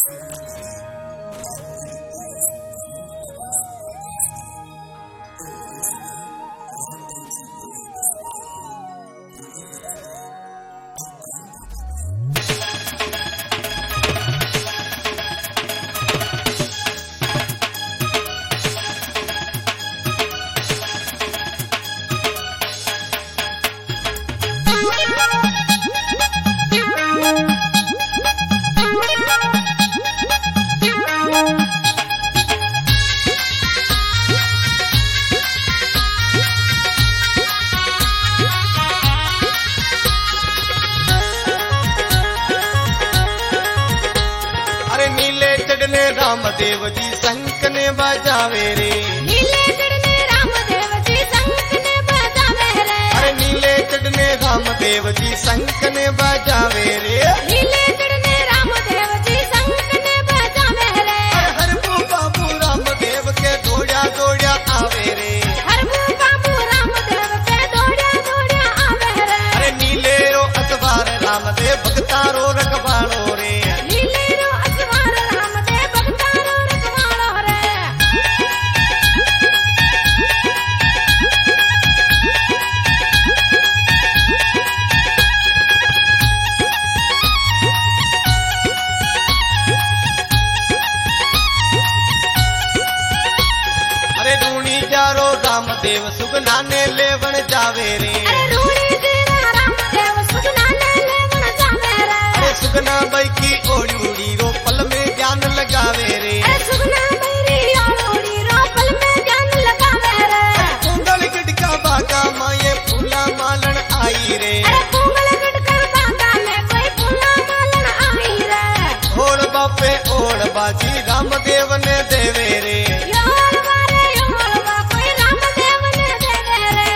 रामदेव जी शंख ने बजावे रे, नीले चढ़ने रामदेव जी शंख ने बजावे रे। अरे नीले चढ़ने रामदेव जी शंख ने बजावे रे, नीले चढ़ने रामदेव जी शंख ने बजावे रे। हर बाबू रामदेव के दौड़ा दौड़ा आवे रे, हर बाबू रामदेव के दौड़ा दौड़ा आवे रे। अरे नीले रो अखबार रामदेव भक्तारो रखवाड़ो रे, नीले रो अखबार रामदेव भक्तारो रखवाड़ो रे। अरे रूणी जारो रामदेव सुगना ने लेवन जावे रे, अरे रूणी तेरा रामदेव सुगना ने लेवन जावे रे। अरे सुगना बाई की ओड़ी उड़ी रो पल में ज्ञान लगावे रे, अरे सुगना मेरी ओड़ी रो पल में ज्ञान लगावे रे। कुंडल गटका बागा माये फूला मालन आई रे, अरे कुंडल गटकर बागा में कोई फूला मालन आई रे। ओड़ बापे ओड़ बाजी रामदेव ने देवे रे, योड़वा कोई रामदेव ने देवे रे।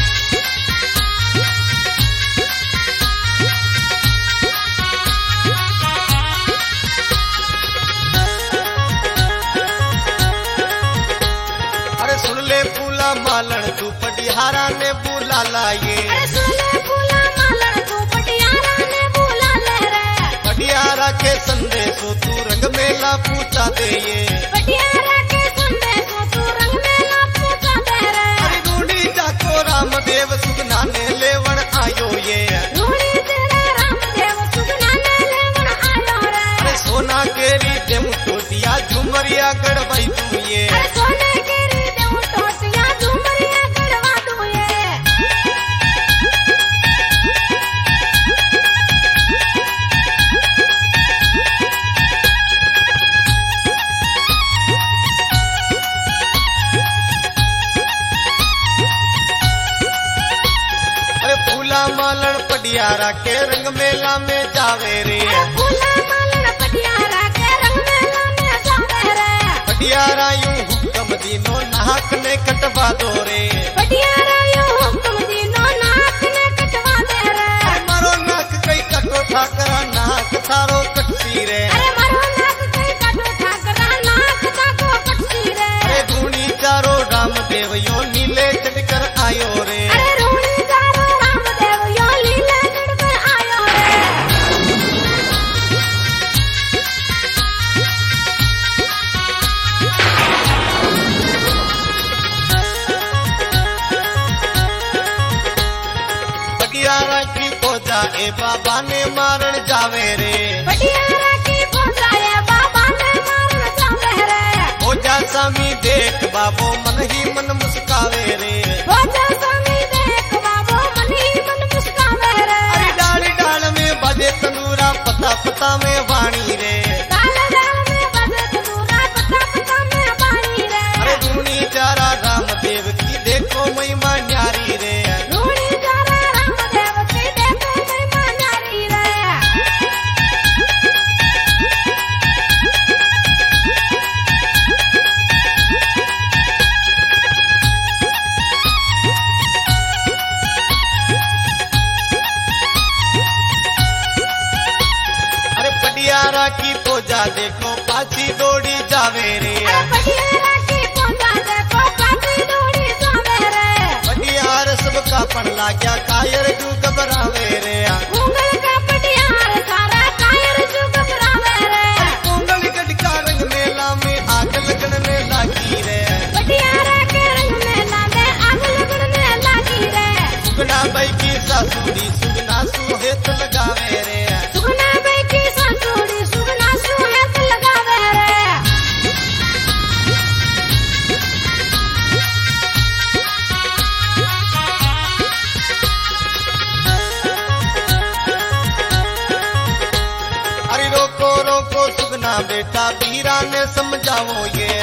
अरे सुन ले फूला मालन तू पटिहारा ने बुला लाए, अरे सुने फूला मालन तू पटियारा ने बुला ले रे। पटियारा के संदेशो तू रंग मेला पूछा दे ये, पटियारा के संदेशो तू रंग मेला पूछा दे रे। अरे रूढ़ी जाको रामदेव सुगना ने लेवन आयो ये, रूढ़ी तेरा रामदेव सुगना ने लेवन आयो रे। अरे सोना केरी देव टोटिया झुमरिया गड़बई तू ये, अरे सोने के री देव टोटिया झुमरिया गड़वा तू ये। अरे फूला मालन पटियारा के रंग मेला में जावे रे, अरे फूला मालन पटियारा के रंग मेला में जावे रे। पटियारा यूं हुक्म दीनो नाक ने कटवा दो रे, पटियारा यो हुक्म दीनो नाक ने कटवा दे रे। मारो नाक कई कटो ठाकरा नाक थारो कटसी रे, अरे मारो नाक कई काटो ठाकरा नाक ताको कटसी रे। अरे धूणी चारो रामदेव यो नीले चढ़कर आयो रे, अरे रूणी चारो रामदेव यो लीला चढ़कर आयो रे। पटियारा की पूजा ए बाबा ने मारण जावे रे, पटियारा की पूजाए बाबा ने मारन जावे रे। पूजा स्वामी देख बाबो मन ही मन मुस्कावे रे, पूजा स्वामी देख बाबो मन ही मन मुस्कावे रे। अरे डाल डाल में बजे तंदूरा पता पता में वाणी रे, डाल डाल में बजे तंदूरा पता पता में बाणी रे। अरे धूणी चारा रामदेव की देखो महिमा न्यारी रे, रूणी चारा रामदेव की देखो महिमा न्यारी रे। अरे पटियारा की पूजा देखो पाछी दौड़ी जावे रे, अरे पटियारा की पूजा देखो काफी दूरी जावे रे। पटियार सबका पन लाग्या कायर जू घबरावे रे, उंगल का पटियार सारा कायर जो घबरावे रे। कुंडल बेटा बीरा ने समझाओ ये